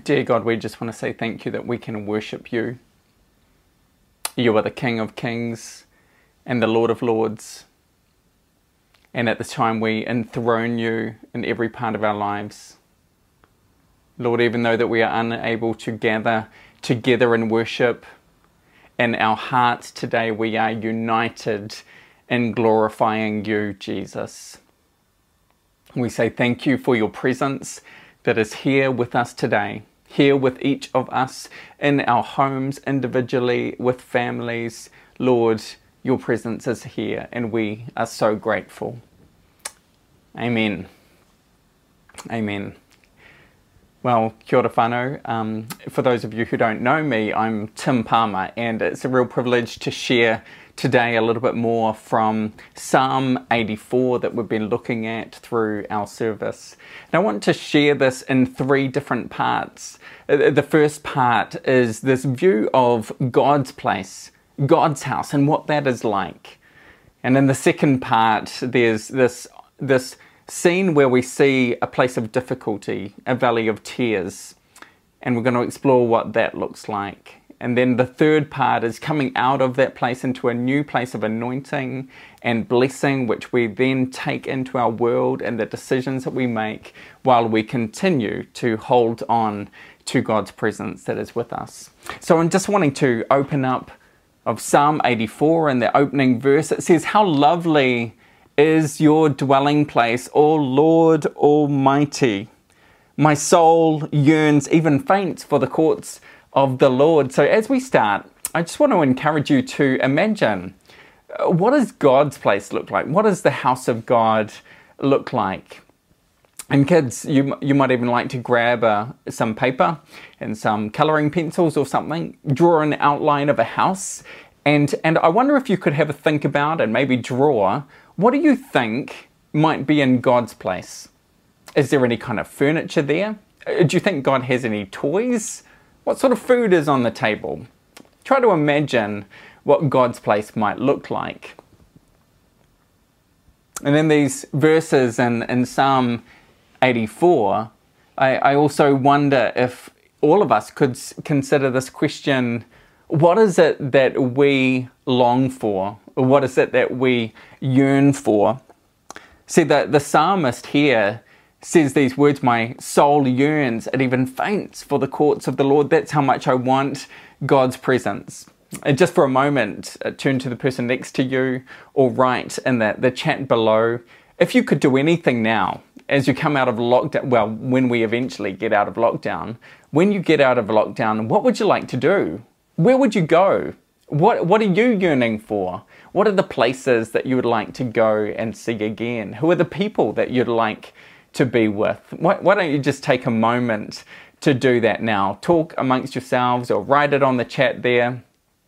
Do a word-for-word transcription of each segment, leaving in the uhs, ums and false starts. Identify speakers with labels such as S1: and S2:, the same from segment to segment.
S1: Dear God, we just want to say thank you that we can worship you. You are the King of Kings and the Lord of Lords. And at this time we enthrone you in every part of our lives. Lord, even though that we are unable to gather together in worship, in our hearts today we are united in glorifying you, Jesus. We say thank you for your presence that is here with us today, here with each of us in our homes, individually, with families. Lord, your presence is here and we are so grateful. Amen. Amen. Well, kia ora whanau. Um, for those of you who don't know me, I'm Tim Palmer, and it's a real privilege to share today a little bit more from Psalm eighty-four that we've been looking at through our service. And I want to share this in three different parts. The first part is this view of God's place, God's house, and what that is like. And in the second part, there's this, this scene where we see a place of difficulty, a valley of tears, and we're going to explore what that looks like. And then the third part is coming out of that place into a new place of anointing and blessing, which we then take into our world and the decisions that we make while we continue to hold on to God's presence that is with us. So I'm just wanting to open up of Psalm eighty-four, and the opening verse, it says, "How lovely is your dwelling place, O Lord Almighty. My soul yearns, even faints, for the courts of the Lord." So as we start, I just want to encourage you to imagine, uh, what does God's place look like? What does the house of God look like? And kids, you you might even like to grab uh, some paper and some colouring pencils or something, draw an outline of a house, and, and I wonder if you could have a think about and maybe draw, what do you think might be in God's place? Is there any kind of furniture there? Uh, Do you think God has any toys? What sort of food is on the table? Try to imagine what God's place might look like. And then these verses in, in Psalm eighty-four, I, I also wonder if all of us could s- consider this question: what is it that we long for? Or what is it that we yearn for? See, the, the psalmist here says these words, "My soul yearns, it even faints for the courts of the Lord." That's how much I want God's presence. And just for a moment, uh, turn to the person next to you or write in the, the chat below, if you could do anything now, as you come out of lockdown, well, when we eventually get out of lockdown, when you get out of lockdown, what would you like to do? Where would you go? What, what are you yearning for? What are the places that you would like to go and see again? Who are the people that you'd like to be with? Why, why don't you just take a moment to do that now? Talk amongst yourselves or write it on the chat there.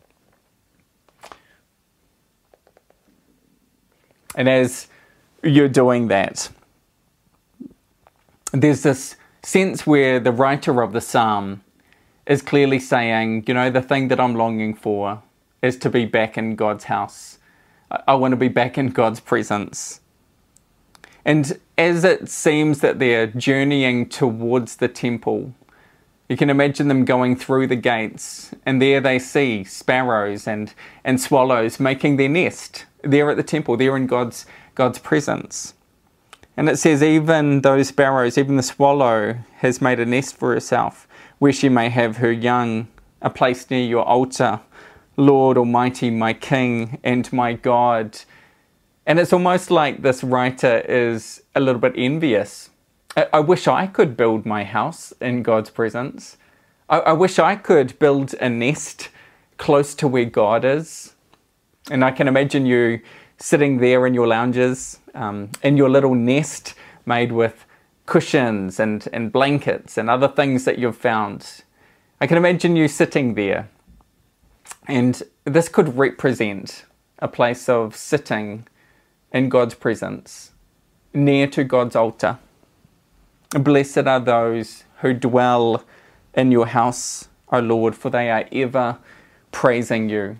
S1: And as you're doing that, there's this sense where the writer of the psalm is clearly saying, you know, the thing that I'm longing for is to be back in God's house. I, I want to be back in God's presence. And as it seems that they're journeying towards the temple, you can imagine them going through the gates, and there they see sparrows and, and swallows making their nest there at the temple, there in God's, God's presence. And it says, even those sparrows, even the swallow has made a nest for herself, where she may have her young, a place near your altar, Lord Almighty, my King and my God. And it's almost like this writer is a little bit envious. I, I wish I could build my house in God's presence. I, I wish I could build a nest close to where God is. And I can imagine you sitting there in your lounges, um, in your little nest made with cushions and, and blankets and other things that you've found. I can imagine you sitting there. And this could represent a place of sitting in God's presence, near to God's altar. Blessed are those who dwell in your house, O Lord, for they are ever praising you.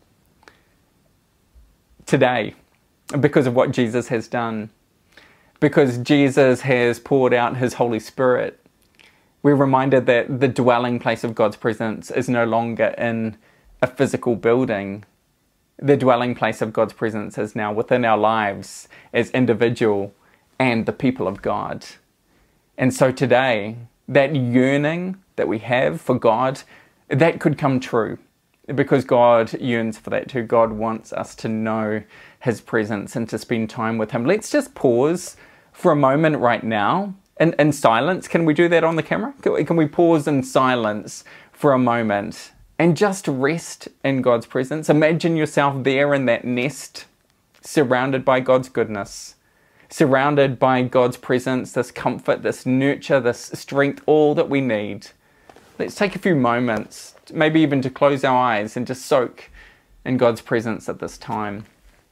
S1: Today, because of what Jesus has done, because Jesus has poured out his Holy Spirit, We're reminded that the dwelling place of God's presence is no longer in a physical building. The dwelling place of God's presence is now within our lives as individual and the people of God. And so today, that yearning that we have for God, that could come true because God yearns for that too. God wants us to know His presence and to spend time with Him. Let's just pause for a moment right now in, in silence. Can we do that on the camera? Can, can we pause in silence for a moment and just rest in God's presence? Imagine yourself there in that nest, surrounded by God's goodness, surrounded by God's presence, this comfort, this nurture, this strength, all that we need. Let's take a few moments, maybe even to close our eyes and just soak in God's presence at this time.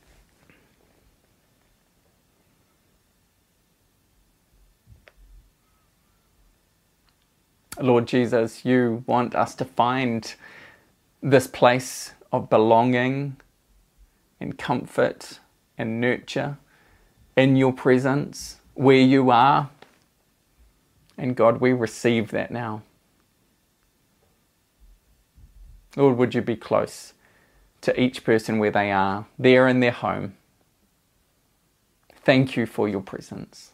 S1: Lord Jesus, you want us to find this place of belonging and comfort and nurture in your presence, where you are. And God, we receive that now. Lord, would you be close to each person where they are, there in their home. Thank you for your presence.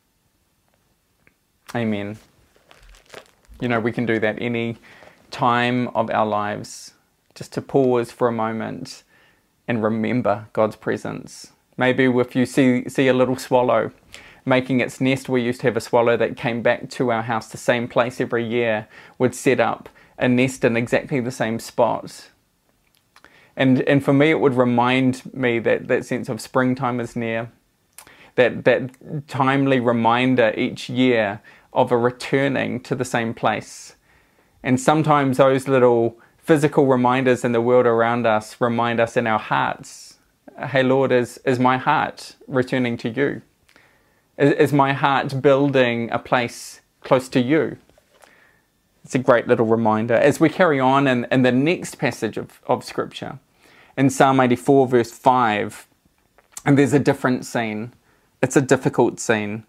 S1: Amen. You know, we can do that any time of our lives, just to pause for a moment and remember God's presence. Maybe if you see, see a little swallow making its nest, we used to have a swallow that came back to our house, the same place every year, would set up a nest in exactly the same spot. And and for me, it would remind me that that sense of springtime is near, that that timely reminder each year of a returning to the same place. And sometimes those little physical reminders in the world around us remind us in our hearts, hey Lord, is, is my heart returning to you? Is, is my heart building a place close to you? It's a great little reminder. As we carry on in, in the next passage of, of Scripture, in Psalm eighty-four verse five, and there's a different scene. It's a difficult scene.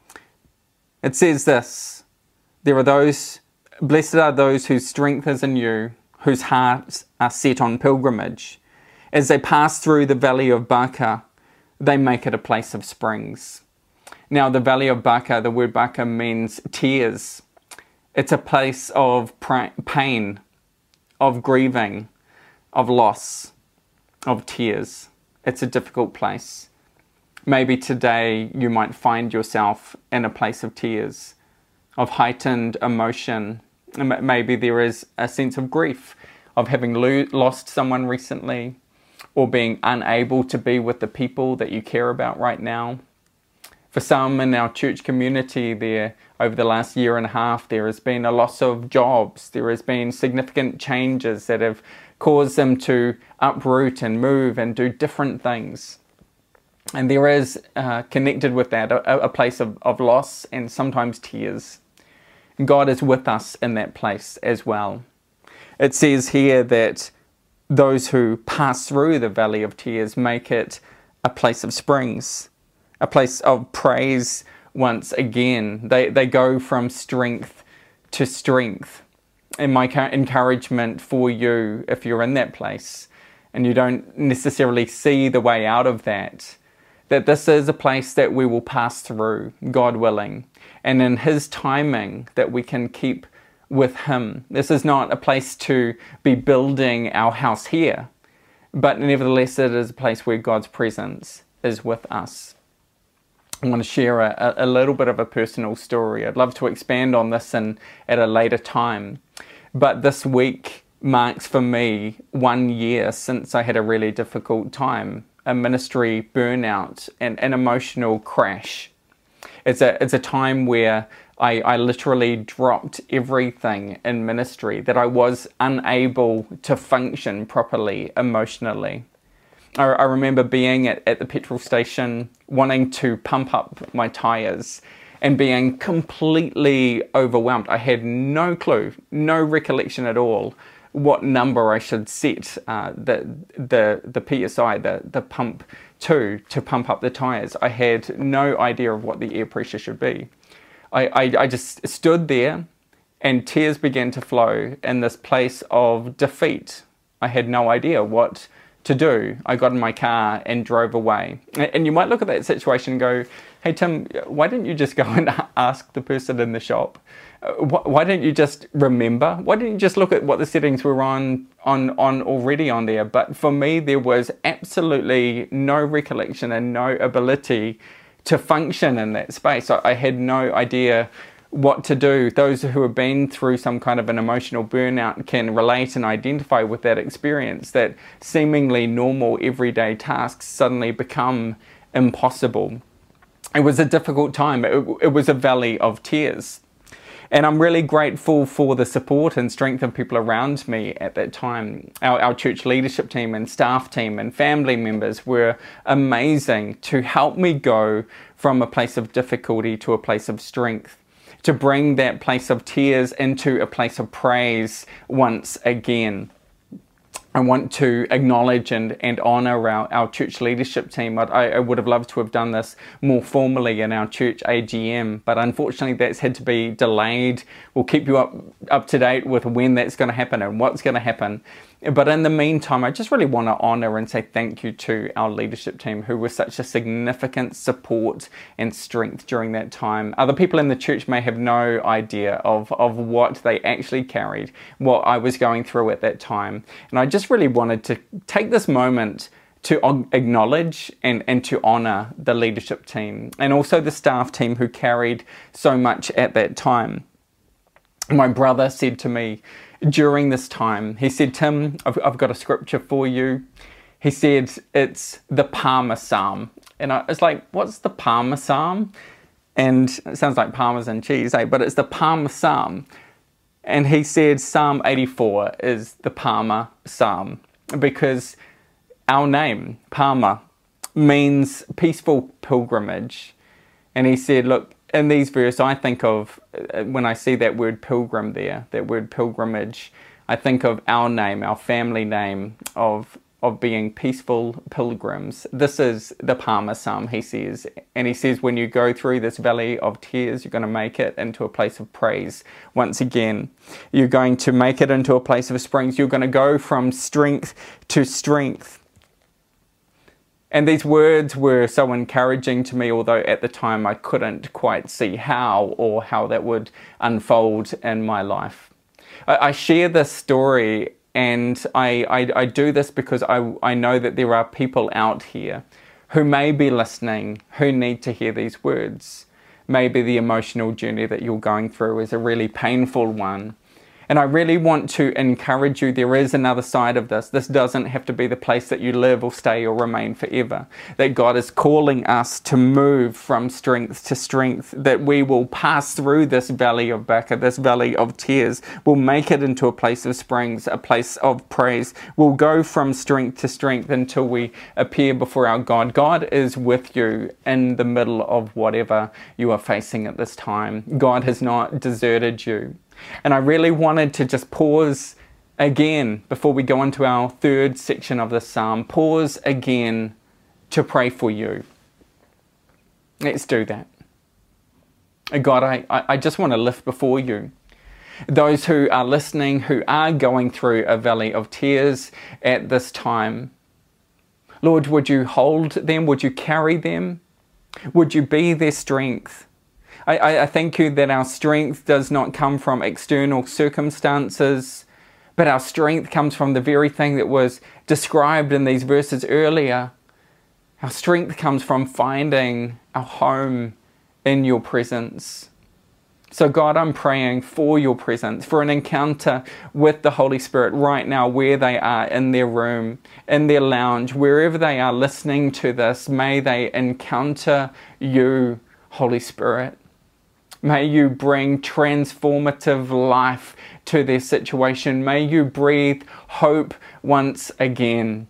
S1: It says this, there are those, blessed are those whose strength is in you, whose hearts are set on pilgrimage. As they pass through the valley of Baca, they make it a place of springs. Now, the valley of Baca, the word Baca means tears. It's a place of pain, of grieving, of loss, of tears. It's a difficult place. Maybe today you might find yourself in a place of tears, of heightened emotion. Maybe there is a sense of grief, of having lo- lost someone recently, or being unable to be with the people that you care about right now. For some in our church community there, over the last year and a half, there has been a loss of jobs. There has been significant changes that have caused them to uproot and move and do different things. And there is, uh, connected with that, a, a place of, of loss and sometimes tears. And God is with us in that place as well. It says here that those who pass through the valley of tears make it a place of springs, a place of praise once again. They, they go from strength to strength. And my encouragement for you, if you're in that place and you don't necessarily see the way out of that, that this is a place that we will pass through, God willing, and in His timing that we can keep with Him. This is not a place to be building our house here, but nevertheless it is a place where God's presence is with us. I want to share a, a little bit of a personal story. I'd love to expand on this in, at a later time, but this week marks for me one year since I had a really difficult time, a ministry burnout and an emotional crash. It's a it's a time where I, I literally dropped everything in ministry, that I was unable to function properly emotionally. I, I remember being at, at the petrol station, wanting to pump up my tyres and being completely overwhelmed. I had no clue, no recollection at all what number I should set uh, the the the P S I, the the pump to to pump up the tyres. I had no idea of what the air pressure should be. I, I I just stood there and tears began to flow in this place of defeat. I had no idea what to do. I got in my car and drove away. And you might look at that situation and go, hey Tim, why didn't you just go and ask the person in the shop? Why didn't you just remember? Why didn't you just look at what the settings were on, on, on already on there? But for me, there was absolutely no recollection and no ability to function in that space. I, I had no idea what to do. Those who have been through some kind of an emotional burnout can relate and identify with that experience, that seemingly normal everyday tasks suddenly become impossible. It was a difficult time. It, it was a valley of tears. And I'm really grateful for the support and strength of people around me at that time. Our, our church leadership team and staff team and family members were amazing to help me go from a place of difficulty to a place of strength, to bring that place of tears into a place of praise once again. I want to acknowledge and, and honour our, our church leadership team. I, I would have loved to have done this more formally in our church A G M, but unfortunately that's had to be delayed. We'll keep you up, up to date with when that's going to happen and what's going to happen. But in the meantime, I just really want to honour and say thank you to our leadership team who were such a significant support and strength during that time. Other people in the church may have no idea of, of what they actually carried, what I was going through at that time. And I just really wanted to take this moment to acknowledge and, and to honour the leadership team and also the staff team who carried so much at that time. My brother said to me, during this time, he said, Tim, I've, I've got a scripture for you. He said, it's the Palmer Psalm. And I was like, what's the Palmer Psalm? And it sounds like Parmesan cheese, eh? But it's the Palmer Psalm. And he said, Psalm eighty-four is the Palmer Psalm because our name, Palmer, means peaceful pilgrimage. And he said, look, in these verses, I think of, when I see that word pilgrim there, that word pilgrimage, I think of our name, our family name, of of being peaceful pilgrims. This is the Palmer Psalm, he says. And he says, when you go through this valley of tears, you're going to make it into a place of praise once again. You're going to make it into a place of springs. You're going to go from strength to strength. And these words were so encouraging to me, although at the time I couldn't quite see how or how that would unfold in my life. I, I share this story and I, I, I do this because I, I know that there are people out here who may be listening, who need to hear these words. Maybe the emotional journey that you're going through is a really painful one. And I really want to encourage you, there is another side of this. This doesn't have to be the place that you live or stay or remain forever. That God is calling us to move from strength to strength. That we will pass through this valley of Baca, this valley of tears. We'll make it into a place of springs, a place of praise. We'll go from strength to strength until we appear before our God. God is with you in the middle of whatever you are facing at this time. God has not deserted you. And I really wanted to just pause again before we go into our third section of the psalm. Pause again to pray for you. Let's do that. God, I, I just want to lift before you those who are listening, who are going through a valley of tears at this time. Lord, would you hold them? Would you carry them? Would you be their strength? I, I thank you that our strength does not come from external circumstances, but our strength comes from the very thing that was described in these verses earlier. Our strength comes from finding our home in your presence. So God, I'm praying for your presence, for an encounter with the Holy Spirit right now where they are in their room, in their lounge, wherever they are listening to this. May they encounter you, Holy Spirit. May you bring transformative life to their situation. May you breathe hope once again.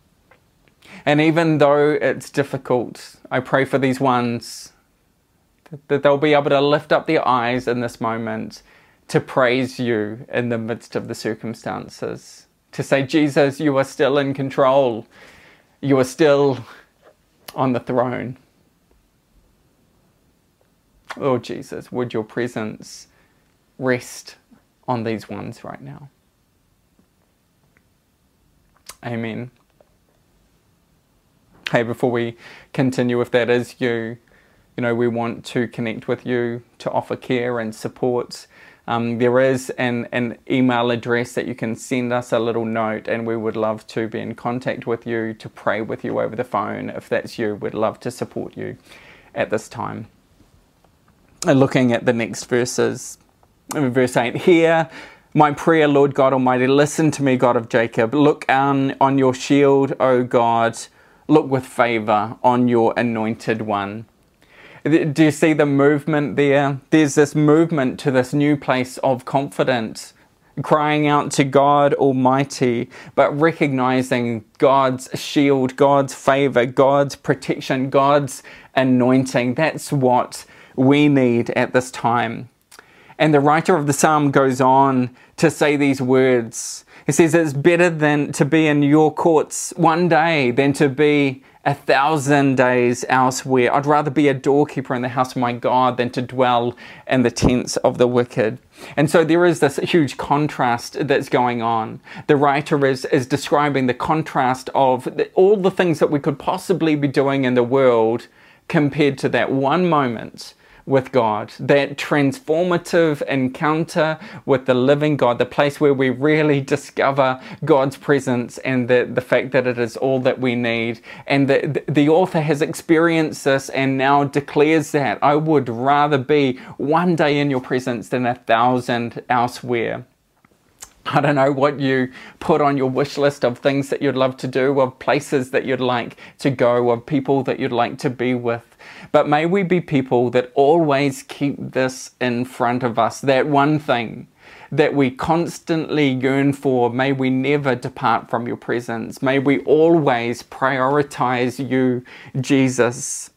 S1: And even though it's difficult, I pray for these ones that they'll be able to lift up their eyes in this moment to praise you in the midst of the circumstances. To say, Jesus, you are still in control. You are still on the throne. Oh, Jesus, would your presence rest on these ones right now. Amen. Hey, before we continue, if that is you, you know, we want to connect with you to offer care and support. Um, there is an, an email address that you can send us a little note, and we would love to be in contact with you, to pray with you over the phone. If that's you, we'd love to support you at this time. And looking at the next verses, verse eight, "Hear my prayer, Lord God Almighty. Listen to me, God of Jacob. Look on, on your shield, O God. Look with favour on your anointed one." Do you see the movement there? There's this movement to this new place of confidence, crying out to God Almighty, but recognizing God's shield, God's favour, God's protection, God's anointing. That's what we need at this time. And the writer of the psalm goes on to say these words. He says, "It's better than to be in your courts one day than to be a thousand days elsewhere. I'd rather be a doorkeeper in the house of my God than to dwell in the tents of the wicked." And so there is this huge contrast that's going on. The writer is, is describing the contrast of the, all the things that we could possibly be doing in the world compared to that one moment with God, that transformative encounter with the living God, the place where we really discover God's presence and the, the fact that it is all that we need. And the, the author has experienced this and now declares that I would rather be one day in your presence than a thousand elsewhere. I don't know what you put on your wish list of things that you'd love to do, of places that you'd like to go, of people that you'd like to be with. But may we be people that always keep this in front of us, that one thing that we constantly yearn for. May we never depart from your presence. May we always prioritize you, Jesus,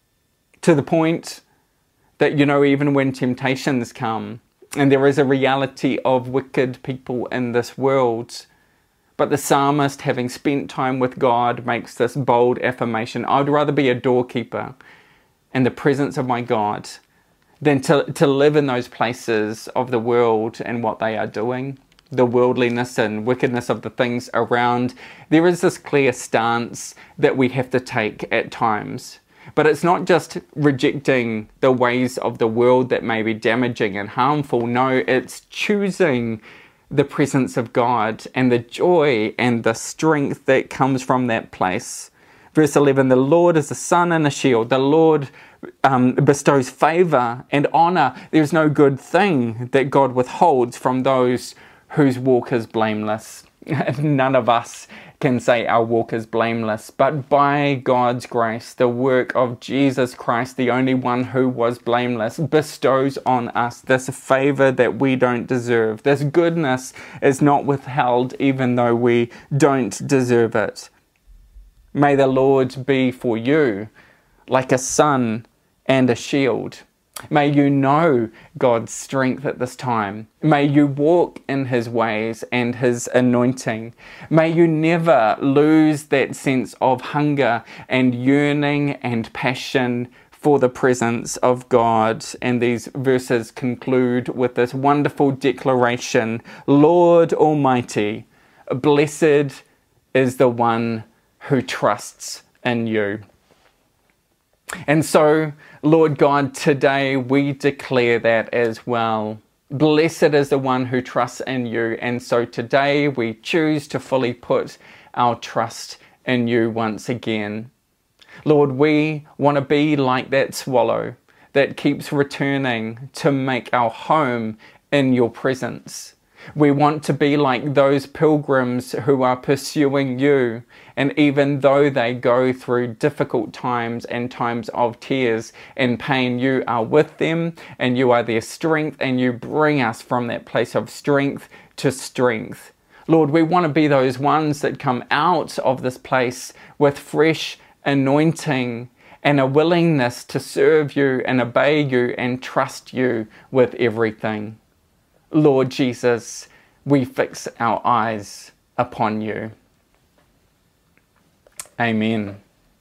S1: to the point that, you know, even when temptations come, and there is a reality of wicked people in this world, but the psalmist, having spent time with God, makes this bold affirmation: I'd rather be a doorkeeper in the presence of my God than to, to live in those places of the world and what they are doing, the worldliness and wickedness of the things around. There is this clear stance that we have to take at times. But it's not just rejecting the ways of the world that may be damaging and harmful. No, it's choosing the presence of God and the joy and the strength that comes from that place. Verse eleven, "The Lord is a sun and a shield. The Lord um, bestows favour and honour. There's no good thing that God withholds from those whose walk is blameless." None of us can say our walk is blameless, but by God's grace, the work of Jesus Christ, the only one who was blameless, bestows on us this favour that we don't deserve. This goodness is not withheld even though we don't deserve it. May the Lord be for you like a sun and a shield. May you know God's strength at this time. May you walk in His ways and His anointing. May you never lose that sense of hunger and yearning and passion for the presence of God. And these verses conclude with this wonderful declaration: Lord Almighty, blessed is the one who trusts in you. And so, Lord God, today we declare that as well. Blessed is the one who trusts in you. And so today we choose to fully put our trust in you once again. Lord, we want to be like that swallow that keeps returning to make our home in your presence. We want to be like those pilgrims who are pursuing you, and even though they go through difficult times and times of tears and pain, you are with them and you are their strength, and you bring us from that place of strength to strength. Lord, we want to be those ones that come out of this place with fresh anointing and a willingness to serve you and obey you and trust you with everything. Lord Jesus, we fix our eyes upon you. Amen.